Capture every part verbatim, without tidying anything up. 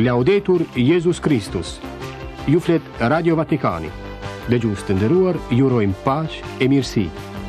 Laudetur Jesus Christus. Ju flet Radio Vatikani. Dëgjues të nderuar, ju urojmë paqë e mirësi.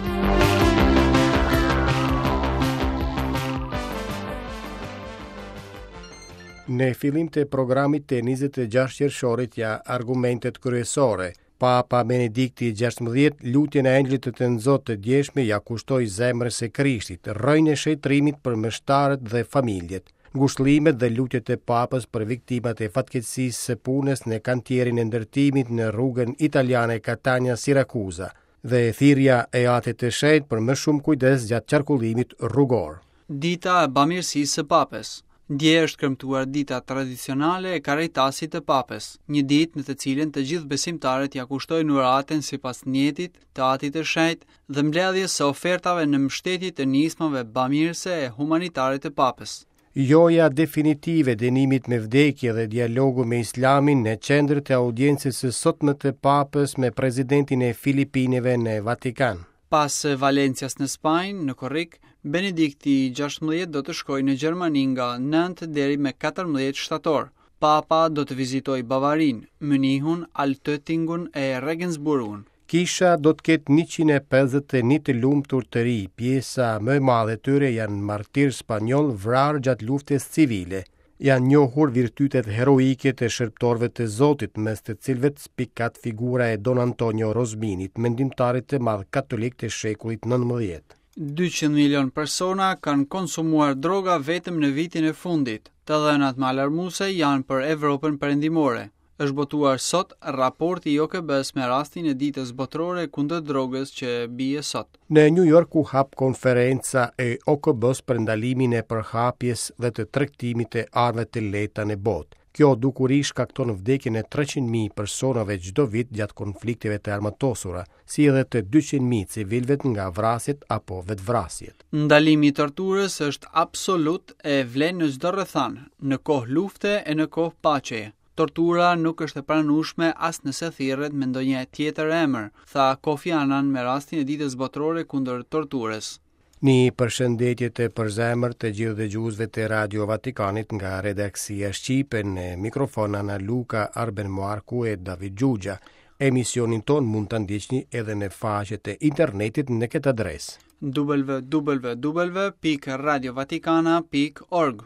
Në fillim të programit të njëzet e gjashtë qershorit ja argumentet kryesore. Papa Benedikti gjashtëmbëdhjetë lutjen e engjëllit të Nzotë të djeshme ja kushtoi zemrës së Krishtit, rrojnë e shëtrimit për mështarët dhe familjet. Ngushëllimet dhe lutjet e Papës për viktimat e fatkeqësisë së punës në kantierin e ndërtimit në rrugën italiane Catania-Siracusa dhe thirrja e atit të shenjtë për më shumë kujdes gjatë qarkullimit rrugor. Dita e bamirësisë së Papës. Dje është kremtuar dita tradicionale e Caritasit të Papës, një ditë në të cilën të gjithë besimtarët ja kushtojnë uraten sipas njetit të atit të shenjtë dhe mbledhjes së ofertave në mbështetje të nismave bamirëse e humanitare të Papës. Joja definitive dënimit me vdekje dhe dialogu me Islamin në qendër të audiencës së sotme të Papës me presidentin e Filipineve në Vatikan. Pas Valencias në Spanjë, në Korrik, Benedikti gjashtëmbëdhjetë do të shkojë në Gjermani nga nëntë deri me katërmbëdhjetë shtator. Papa do të vizitoj Bavarinë, Münihun, Altöttingun e Regensburgun. Kisha do të ketë njëqind e pesëdhjetë e një të lumtur të ri, pjesa më e madhe tyre janë martirë spanjoll vrarë gjatë luftës civile. Janë njohur virtytet heroike të shërptorëve të Zotit, mes të cilëve të spikat figura e Don Antonio Rosminit, mendimtarit të madh katolik të shekullit nëntëmbëdhjetë. dyqind milion persona kanë konsumuar droga vetëm në vitin e fundit. Të dhënat më alarmuese janë për Evropën perëndimore. Është botuar sot raporti i O K B-s me rastin e ditës botërore kundër drogës që bie sot. Në New York u hap konferenca e O K B-s për ndalimin e përhapjes dhe të tregtimit të armëve të lehta në botë. Kjo dukuri shkakton vdekjen e treqind mijë personave çdo vit gjatë konflikteve të armatosura, si edhe të dyqind mijë civilëve nga vrasjet apo vetvrasjet. Ndalimi i torturës është absolut e vlen në çdo rrethan, në kohë lufte e në kohë paqeje. Tortura nuk është e pranueshme as nëse thirret me ndonjë tjetër emër, tha Kofi Annan me rastin e ditës botërore kundër torturës. Një përshëndetje të përzemërt të gjithë dëgjuesve të Radio Vatikanit nga redaksia Shqipe, në mikrofon Ana Luka, Arben Marku e David Gjugja. Emisionin ton mund të ndjeqni edhe në faqet e internetit në këtë adresë: w w w pikë radio vatikana pikë org.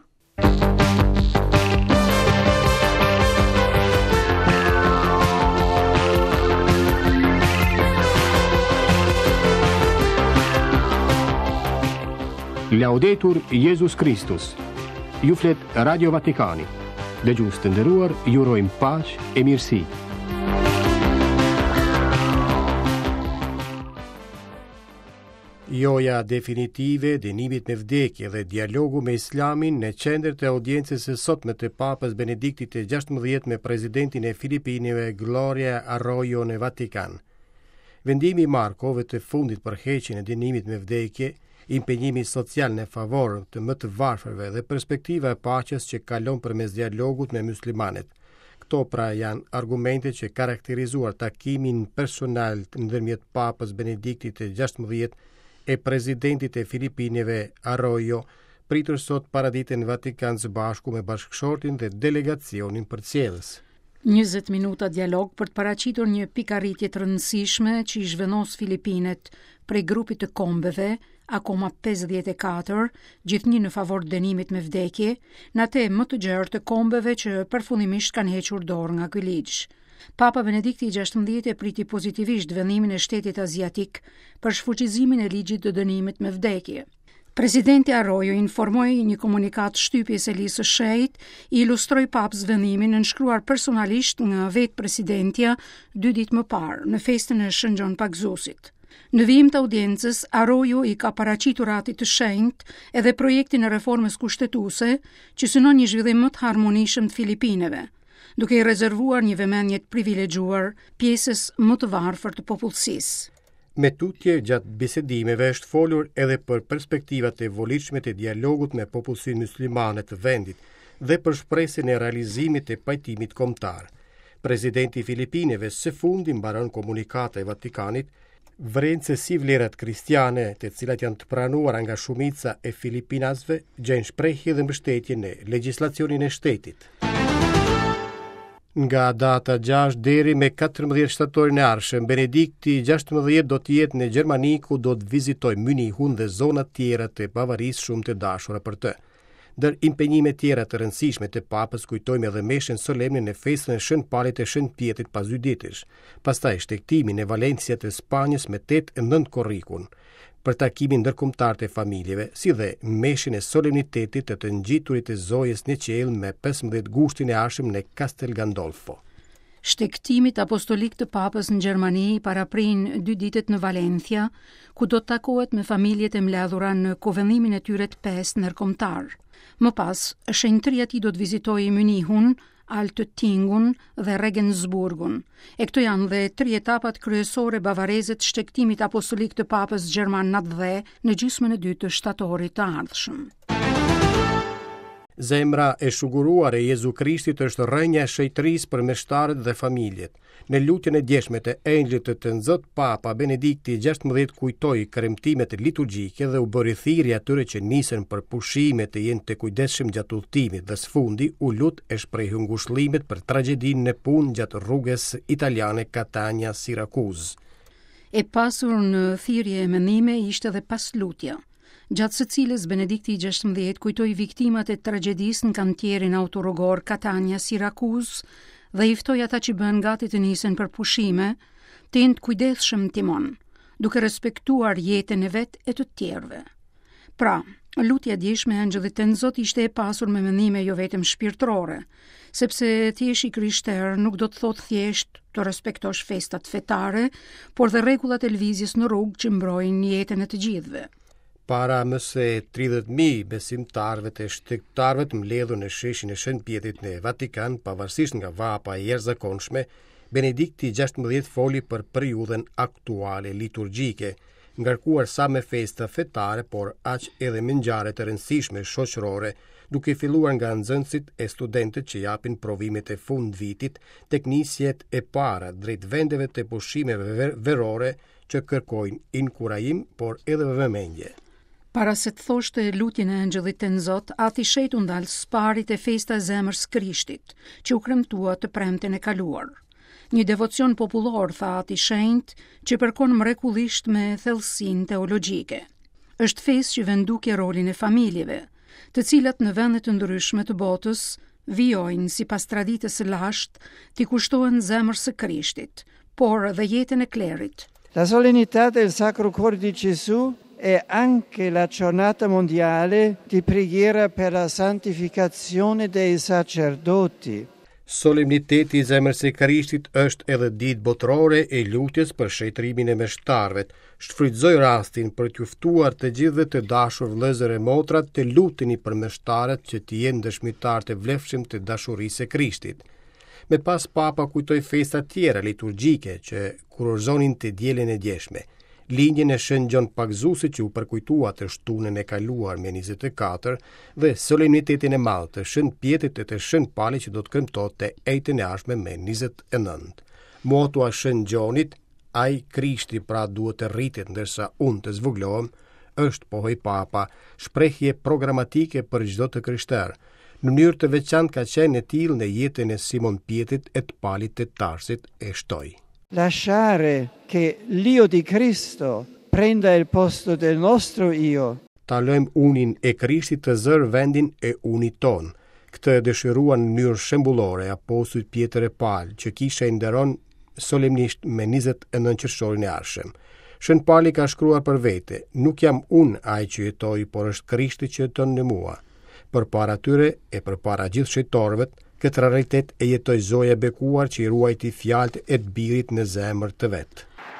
Laudetur Jesus Christus. Ju flet Radio Vatikani. Dëgjues të nderuar, ju urojmë paqë e mirësi. Joja definitive, dënimit me vdekje dhe dialogu me Islamin në qendër të audiencës së sotme të Papës Benediktit të gjashtëmbëdhjetë me presidentin e Filipineve Gloria Arroyo në Vatikan. Vendimi i marrë kohëve të fundit për heqjen e dënimit me vdekje, impenjimi social në favor të më të varfërve dhe perspektiva e paqes që kalon përmes dialogut me muslimanet. Këto pra janë argumente që karakterizuar takimin personal ndërmjet Papës Benediktit të gjashtëmbëdhjetë e presidentit e Filipineve Arroyo, pritur sot paraditën në Vatikan së bashku me bashkëshortin dhe delegacionin përcjellës. njëzet minuta dialog për të paraqitur një pikarritje të rëndësishme që i zhvendos Filipinet prej grupit të kombeve, akoma pesëdhjetë e katër, gjithnjë në favor të dënimit me vdekje, në atë më të gjerë të kombeve që përfundimisht kanë hequr dorë nga ky ligj. Papa Benedikti gjashtëmbëdhjetë e priti pozitivisht vendimin e shtetit aziatik për shfuqizimin e ligjit të dënimit me vdekje. Presidenti Arroyo informoi një komunikat shtypjes e lisë së shenjtë, i ilustroi papës vendimin në nënshkruar personalisht nga vetë presidentja dy ditë më parë në festën e Shëngjon Pagzusit. Në vijim të audiencës, Arroyo i ka paraqitur atit të shenjtë edhe projektin e reformës kushtetuese që synon një zhvillim më të harmonishëm të Filipineve, duke i rezervuar një vëmendje të privilegjuar pjesës më të varfër të popullsisë. Me tutje gjatë bisedimeve është folur edhe për perspektivat e volitshme të dialogut me popullsinë muslimane të vendit dhe për shpresën e realizimit të pajtimit kombëtar. Presidenti i Filipineve së fundi mbaron komunikata e Vatikanit vren se si vlerat kristiane, të cilat janë të pranuara nga shumica e filipinasve, gjejnë shprehje dhe mbështetje në legjislacionin e shtetit. Nga data gjashtë deri me katërmbëdhjetë shtatorin e ardhshëm, Benedikti gjashtëmbëdhjetë do të jetë në Gjermani, ku do të vizitojë Münihun dhe zonat tjera të Bavarisë shumë të dashura për të. Ndër impenjime tjera të rëndësishme të Papës kujtojmë edhe meshën solemne në festën e Shën Palit e Shën Pjetrit pas dy ditësh, pastaj shtektimin e Valencia të Spanjës me tetë e nëntë korrikun, për takimin ndërkombëtar të familjeve, si dhe meshën e solemnitetit të të ngjiturit të Zojës në qiell me pesëmbëdhjetë gushtin e ardhshëm në Castel Gandolfo. Shtektimit apostolik të Papës në Gjermani paraprin dy ditët në Valencia, ku do të takohet me familjet e mbledhura në kovendimin e tyre të pestë ndërkombëtar. Më pas, shenjtëria e tij do të vizitojë Münihun, Altöttingun dhe Regensburgun. E këto janë dhe tri etapat kryesore bavareze të shtektimit apostolik të Papës Gjerman në dhe në gjysmën e dytë të shtatorit të ardhshëm. Zemra e shuguruar e Jezu Krishtit është rrënja e shejtërisë për meshtarët dhe familjet. Në lutjen e djeshme të engjëllit të të nxot Papa Benedikti gjashtëmbëdhjetë kujtoi kremtimet liturgjike dhe u bëri thirrje atyre që nisën për pushime të jenë të kujdesshëm gjatë udhëtimit dhe sfundi u lut e shprehu ngushëllimet për tragjedinë në punë gjatë rrugës italiane Catania-Sirakus. E pasur në thirrje e mendime ishte dhe paslutja, gjatë së cilës Benedikti i gjashtëmbëdhjetë kujtoi viktimat e tragjedisë në kantierin autorrogor Catania-Sirakus dhe i ftoi ata që bën gati të nisen për pushime, të jenë të kujdesshëm timon, duke respektuar jetën e vet e të tjerëve. Pra, lutja djeshme e Angjëllit të Nxot ishte e pasur me mendime jo vetëm shpirtërore, sepse thjesht i krishterë nuk do të thotë thjesht të respektosh festat fetare, por dhe rregullat e lëvizjes në rrugë që mbrojnë jetën e të gjithëve. Para më se tridhjetë mijë besimtarëve të shtektarëve të mbledhur në sheshin e Shën Pjetrit në Vatikan, pavarësisht nga vapa e jashtëzakonshme, Benedikti gjashtëmbëdhjetë foli për periudhën aktuale liturgjike, ngarkuar sa me festa fetare, por aq edhe me ngjarje të rëndësishme shoqërore, duke filluar nga nxënësit e studentët që japin provimet e fund vitit, tek nisjet e para drejt vendeve të pushimeve ver- verore që kërkojnë inkurajim, por edhe vëmendje. Para se të thoshte lutjen e Angjëllit të Nxot, ati shetu ndalë sparit e festa e zemrës Krishtit, që u kremtua të premten e kaluar. Një devocion popullor, tha ati shenjt, që përkon mrekullisht me thellësinë teologjike. Është festë që vendukje rolin e familjeve, të cilat në vende të ndryshme të botës vijojnë sipas traditës së lashtë t'i kushtohen zemrës së Krishtit, por dhe jetën e klerit. La solennità del Sacro Cuore di Gesù è anche la giornata mondiale di preghiera per la santificazione dei sacerdoti. Solemniteti i zemrës së Krishtit është edhe ditë botërore e lutjes për shëtrimin e meshtarëve. Shfrytëzoj rastin për t'ju ftuar të gjithëve të dashur vëllezër e motra të luteni për meshtarët që të jenë dëshmitar të vlefshëm të dashurisë së Krishtit. Me pas Papa kujtoi festa tjera liturgjike që kurorzonin të dielën e djeshme. Linjën e Shën Gjon Pagzusit që u përkujtua të shtunën e kaluar me njëzet e katër dhe solemnitetin e madh të Shën Pjetrit e të Shën Palit që do të kremtohte ejtën e ardhshme me njëzet e nëntë. Motua Shën Gjonit, ai Krishti pra duhet të rritet ndërsa unë të zvoglohem, është, pohoi Papa, shprehje programatike për çdo të krishter. Në mënyrë të veçantë ka qenë e tillë në jetën e Simon Pjetrit e të Palit të Tarsit, e shtoi. Lasciare che l'io di Cristo prenda il posto del nostro io. Ta lëjmë unin e Krishtit të zër vendin e unit ton. Këtë e dëshiruan në mënyrë shembullore apostujt Pjetër e Pal, që kisha i nderon solemnisht me njëzet e nëntë qershorin e ardhshëm. Shën Pali ka shkruar për vete: nuk jam unë ai që jetoj, por është Krishti që jeton në mua. Përpara tyre e përpara gjithë shejtorëve, këtë realitet e jetoj Zoja e bekuar që i ruajti fjalët e të birit në zemër të vet.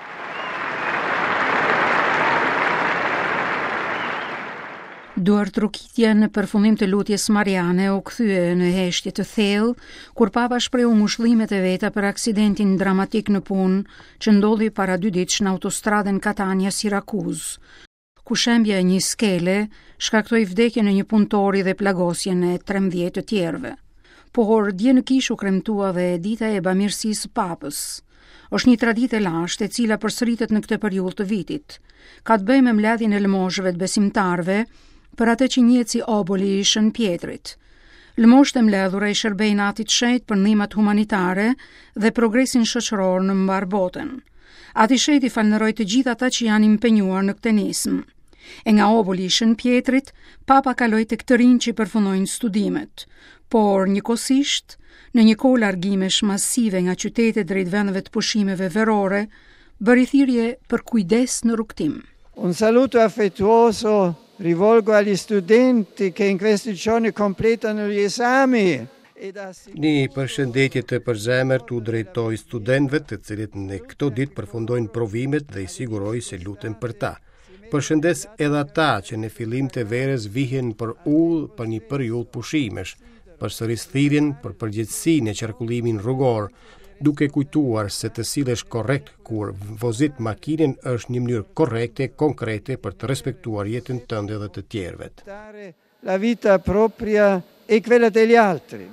Duartrokitja në përfundim të lutjes mariane u kthye në heshtje të thellë, kur Papa shprehu ngushëllimet e veta për aksidentin dramatik në punë që ndodhi para dy ditësh në autostradën Catania-Sirakus, ku shembja e një skele shkaktoi vdekjen e një punëtori dhe plagosjen e trembëdhjetë të tjerëve. Por dje në kish u kremtua dhe dita e bamirësisë së Papës. Është një traditë e lashtë e cila përsëritet në këtë periudhë të vitit. Ka të bëjë me mbledhjen e lëmoshëve të besimtarëve për atë që njihet si oboli i Shën Pjetrit. Lëmoshtë e mbledhura i shërbejnë atit shenjt për ndihmat humanitare dhe progresin shoqëror në mbar botën. Ati shenjt i falënderoi të gjithë ata që janë impenjuar në këtë nismë. E nga obuli i Shën Pjetrit, Papa kaloi tek të rinj që i përfundojnë studimet, por njëkohësisht, në një kohë largimesh masive nga qytetet drejt vendeve të pushimeve verore, bëri thirrje për kujdes në rrugtim. Un saluto affettuoso rivolgo agli studenti che in questi giorni completano gli esami. Një përshëndetje të përzemërt u drejtoi studentëve të cilët në këto ditë përfundojnë provimet dhe i siguroi se lutem për ta. Përshëndes edhe ata që në fillim të verës vihen për ullë për një periudhë pushimesh, për sëris thirrjen për përgjegjësinë e qarkullimin rrugor, duke kujtuar se të sillesh korrekt kur vozit makinën është një mënyrë korrekte, konkrete për të respektuar jetën tënde dhe të tjerëve. La vita propria e quella degli altri.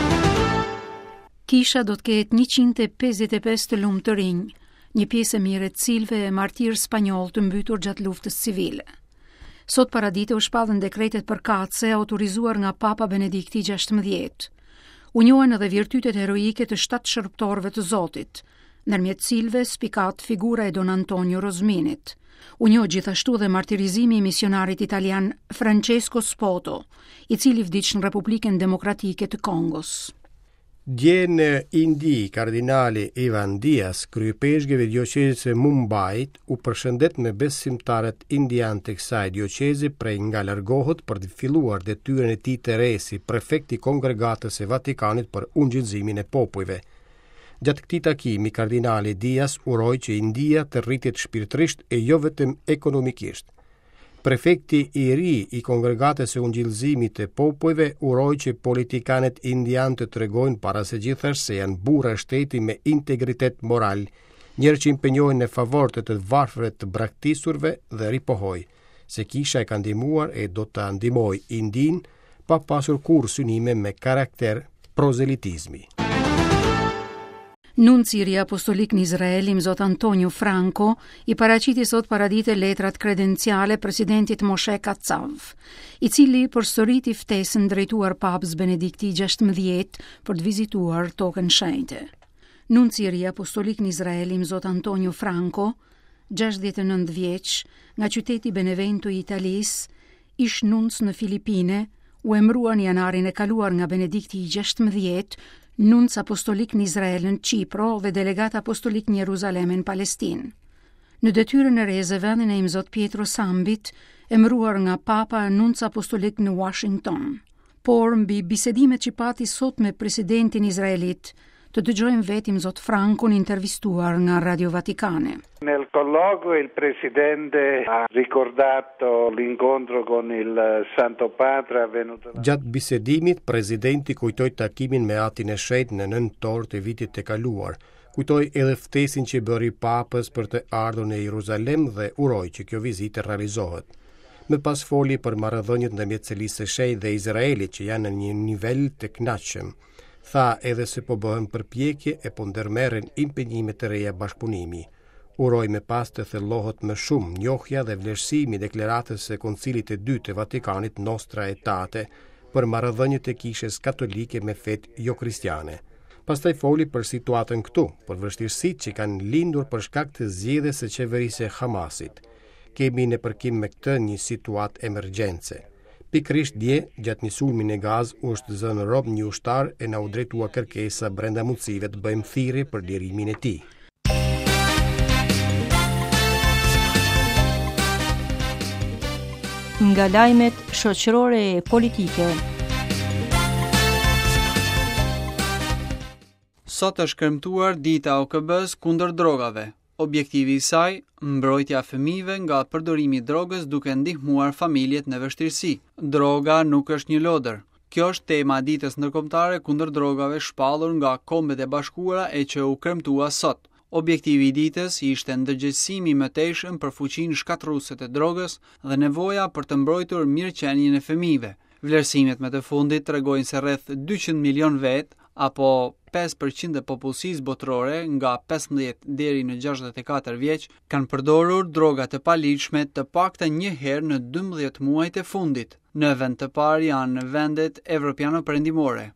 Kisha do të ketë njëqind e pesëdhjetë e pesë të lumë të rinj, një pjesë e mirë të cilëve e martir spanjoll të mbytur gjatë luftës civile. Sot paradite u shpallën dekretet përkatëse autorizuar nga Papa Benedikti gjashtëmbëdhjetë. U njohen edhe virtytet heroike të shtatë shërbëtorëve të Zotit, ndërmjet cilëve spikat figura e Don Antonio Rosminit. U njoh gjithashtu dhe martirizimi i misionarit italian Francesco Spoto, i cili vdiq në Republikën Demokratike të Kongos. Dje në Indi, kardinali Ivan Dias, kryepeshgëve dioqezës së Mumbait, u përshëndet me besimtarët indian të kësaj dioqeze prej nga largohet për të filluar detyrën e tij të re si prefekt i Kongregatës së Vatikanit për ungjillëzimin e popujve. Gjatë këtij takimi, kardinali Dias uroi që India të rritet shpirtërisht e jo vetëm ekonomikisht. Prefekti i ri i Kongregatës së Ungjillëzimit të Popujve uroi që politikanët indian të tregojnë para së gjithësh se janë burra shteti me integritet moral, njerëz që impenjohen në favor të të varfërve të braktisurve dhe ripohoi se kisha e ka ndihmuar e do ta ndihmojë Indin pa pasur kurrë synime me karakter prozelitizmi. Nunci i apostolik në Izrael, Zot Antonio Franco, i paraqiti sot paradite letrat kredenciale presidentit Moshe Katsav, i cili përsëriti ftesën drejtuar Papës Benedikti gjashtëmbëdhjetë për të vizituar tokën shenjte. Nunci i apostolik në Izrael, Zot Antonio Franco, gjashtëdhjetë e nëntë vjeç, nga qyteti Benevento i Italisë, ish nunc në Filipine, u emëruar në janarin e kaluar nga Benedikti i gjashtëmbëdhjetë, nunc apostolik në Izrael në Qipro dhe delegat apostolik në Jeruzalem në Palestinë. Në detyrën e re zëvendjen e Imzot Pietro Sambit, emëruar nga Papa nunc apostolik në Washington. Por mbi bisedimet që pati sot me presidentin izraelit, të dëgjojmë vetë Imzot Franco intervistuar nga Radio Vaticane. Nel colloquio il Presidente ha ricordato l'incontro con il Santo Padre avvenuto. Gjatë bisedimit, Presidenti kujtoi takimin me Atin e Shenjtë në nëntor të vitit të kaluar. Kujtoi edhe ftesën që bëri Papës për të ardhur në Jeruzalem dhe uroi që kjo vizitë realizohet. Me pas foli për marrëdhëniet ndërmjet Selisë së Shenjtë dhe Izraelit që janë në një nivel të kënaqshëm. Tha edhe se po bëhen përpjekje e po ndërmerren impenjime të reja bashkëpunimi. Uroj me pas të thellohet më shumë njohja dhe vlerësimi i deklaratës së Koncilit të dytë të Vatikanit Nostra Aetate për marrëdhëniet e Kishës Katolike me fetë jo kristiane. Pastaj foli për situatën këtu, për vështirësitë që kanë lindur për shkak të zgjedhjes së qeverisë së Hamasit. Kemi në përkim me këtë një situatë emergjence. Pikrisht dje, gjatë një sulmi në Gaz, u është zënë rob një ushtar e na u drejtua kërkesa brenda mundësive të bëjmë thirrje për lirimin e tij. Nga lajmet shoqërore e politike. Sot është kremtuar dita O K B-s kundër drogave. Objektivi i saj, mbrojtja e fëmijëve nga përdorimi i drogës duke ndihmuar familjet në vështirësi. Droga nuk është një lodër. Kjo është tema e ditës ndërkombëtare kundër drogave shpallur nga Kombet e Bashkuara e që u kremtua sot. Objektivi i ditës ishte ndërgjegjësimi i mëtejshëm për fuqinë shkatërruese të drogës dhe nevoja për të mbrojtur mirëqenien e fëmijëve. Vlerësimet më të fundit tregojnë se rreth dyqind milion vet, apo pesë përqind e popullsisë botërore nga pesëmbëdhjetë deri në gjashtëdhjetë e katër vjeç kanë përdorur droga të paligjshme të paktën një herë në dymbëdhjetë muajt e fundit. Në vend të parë janë vendet evropiano-perëndimore.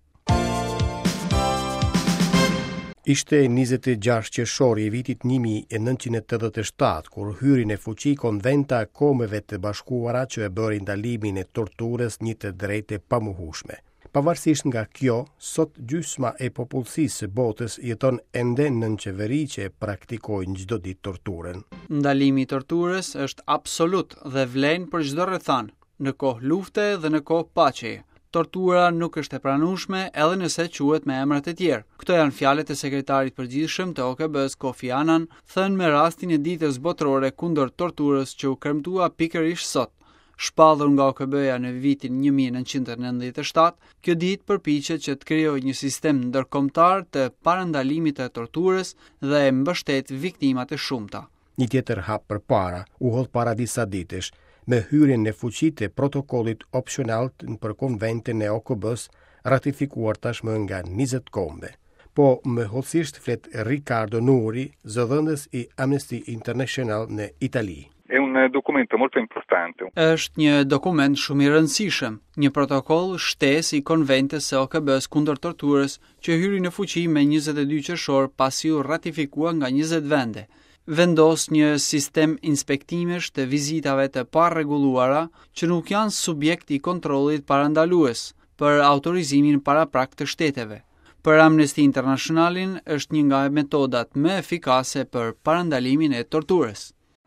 Ishte njëzet e gjashtë qershori i vitit një mijë e nëntëqind e tetëdhjetë e shtatë kur hyri në fuqi Konventa e Kombeve të Bashkuara që e bëri ndalimin e torturës një të drejtë e pamohueshme. Pavarësisht nga kjo, sot gjysma e popullsisë së botës jeton ende nën qeveri që praktikojnë çdo ditë torturën. Ndalimi i torturës është absolut dhe vlen për çdo rrethan, në kohë lufte dhe në kohë paqeje. Tortura nuk është e pranueshme edhe nëse quhet me emra të tjerë. Këto janë fjalët e sekretarit përgjithshëm të O K B-s Kofi Annan, thënë me rastin e ditës botërore kundër torturës që u kremtua pikërisht sot. Shpallur nga O K B-ja në vitin një mijë e nëntëqind e nëntëdhjetë e shtatë, kjo ditë përpiqet që të krijojë një sistem ndërkombëtar të parandalimit të torturës dhe e mbështet viktimat e shumta. Një tjetër hap përpara u hodh para disa ditësh me hyrjen në fuqi të protokollit opsional për konventin e O K B-s ratifikuar tashmë nga njëzet kombe. Po më hollësisht flet Riccardo Nuri, zëdhënës i Amnesty International në Itali. È un documento molto importante. Është një dokument shumë i rëndësishëm, një protokoll shtesë i konventës së O K B-s kundër torturës që hyri në fuqi me njëzet e dy qershor pasi u ratifikua nga njëzet vende. Vendos një sistem inspektimesh të vizitave të parregulluara që nuk janë subjekt i kontrollit parandalues për autorizimin paraprak të shteteve. Për Amnesty Internationalin është një nga metodat më efikase për parandalimin e torturës.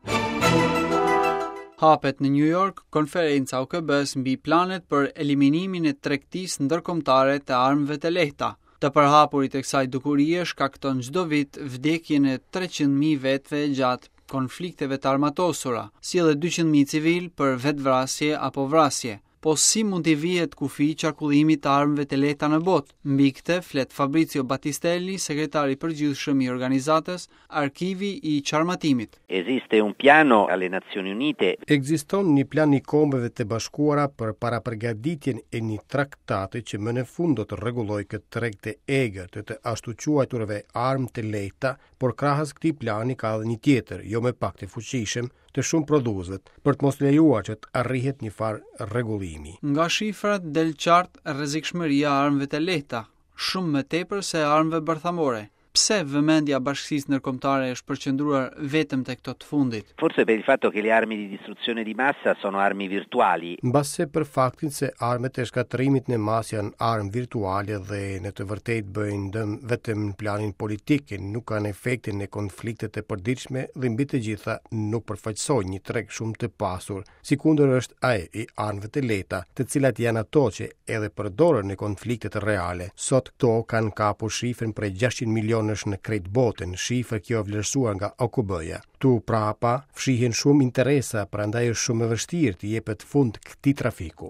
Hapet në New York konferenca O K B-s mbi planet për eliminimin e tregtisë ndërkombëtare të armëve të lehta. Të përhapurit e kësaj dukurie shkakton çdo vit vdekjen e treqind mijë vetëve gjatë konflikteve të armatosura, si edhe dyqind mijë civil për vetvrasje apo vrasje. Po si mund t'i vihet kufi qarkullimit të armëve të lehta në botë? Mbi këtë flet Fabrizio Battistelli, sekretari përgjithshëm i organizatës Arkivi i Qarmatimit. Esiste un piano alle Nazioni Unite. Ekziston një plan i Kombeve të Bashkuara për paraprgatitjen e një traktati që më në fund do të rregullojë këtë treg të egër të të ashtu quajturve armë të lehta, por krahas këtij plani ka edhe një tjetër, jo më pak të fuqishëm, të shumë prodhuesvet, për të mos lejuar që të arrihet një farë rregullimi. Nga shifrat del qartë rrezikshmëria e armëve të lehta, shumë më tepër se armëve bërthamore. Pse vëmendja bashkësisë ndërkombëtare është përqendruar vetëm tek këto të fundit? Forse per il fatto che le armi di distruzione di massa sono armi virtuali. Mbase për faktin se armët e shkatërimit në masë janë armë virtuale dhe në të vërtetë bëjnë dëm vetëm në planin politik, nuk kanë efektin në konfliktet e përditshme dhe mbi të gjitha nuk përfaqësojnë një treg shumë të pasur, sikundër është ai i armëve të lehta, të cilat janë ato që edhe përdoren në konfliktet reale. Sot këto kanë kapur shifrën prej gjashtëqind milionë është në krejt botën, shifër kjo vlerësuar nga O K B-ja. Tu prapa fshihen shumë interesa, prandaj është shumë e vështirë të jepet fund këtij trafiku.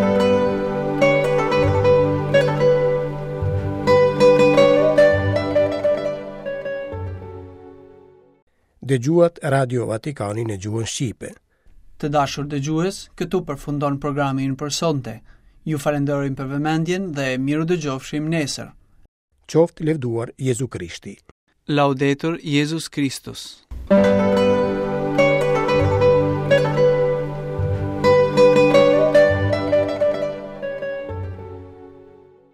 Dëgjuat Radio Vatikanin në gjuhën shqipe. Të dashur dëgjues, këtu përfundon programin për sonte. Ju falenderojmë për vëmendjen dhe miru dëgjofshim nesër. Qoftë lëvduar Jezu Krishti. Laudetur Jesus Christus.